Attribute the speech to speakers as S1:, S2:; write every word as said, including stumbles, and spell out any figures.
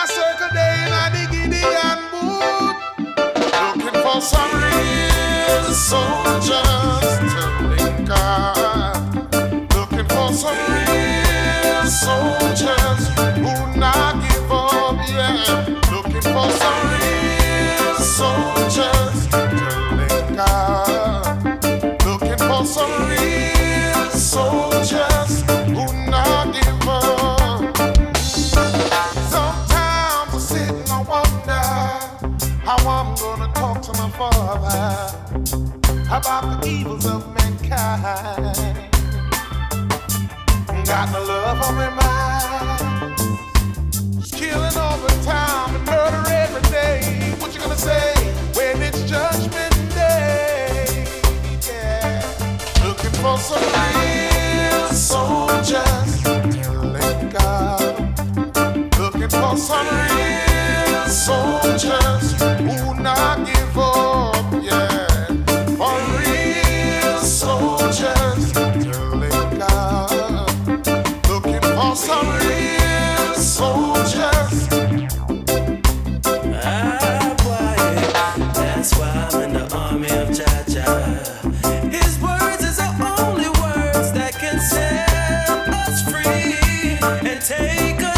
S1: a circle day in a the Gideon boot. Looking for some real soldiers to link up. Looking for some real soldiers who not give up, yeah. Looking for some real soldiers to link up. Looking for some real soldiers who not give up. Sometimes I sit and I wonder how I'm gonna talk to my father about the evils of mankind. Got no love on my mind. Killing all the time and murder every day. What you gonna say when it's judgment day? Yeah. Looking for some real soldiers to link up. Looking for some real soldiers who not give up, yeah. For real soldiers to link up. Looking for some real soldiers.
S2: Ah, boy, that's why I'm in the army of Jah-Jah. His words is the only words that can set us free and take us